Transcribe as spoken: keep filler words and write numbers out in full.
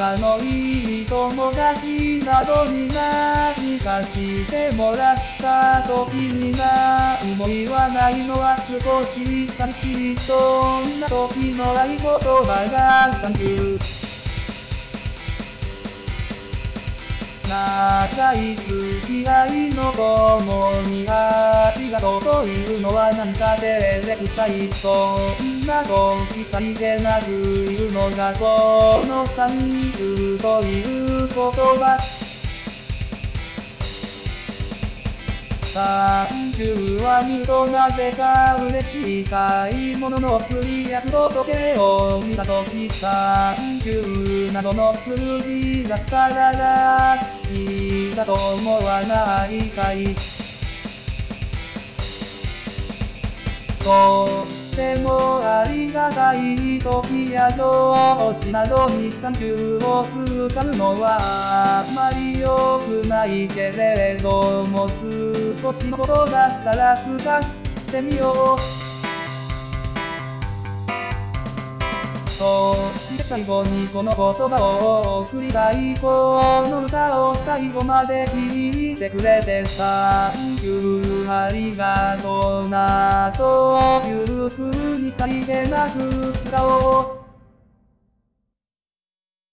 仲のいい友達などに何かしてもらった時にな、思いはないのは少し寂しい。そんな時の合言葉がサンキュー。長い付き合いの友にありがとうというのはなんか照れくさい。そんな時さりげなく言うのがこのサンキューという言葉。サンキューは言うとなぜか嬉しい。買い物の釣りやと時計を見たとき、サンキューなどの数字だったらラッキーだと思わないかい。とってもありがたい時や上司などにサンキューを使うのはあまり良くないけれども、少しのことだったら使ってみよう。そして最後にこの言葉を送りたい。この歌を最後まで聴いてくれてサンキューありがとうなという風にさりげなく使おう。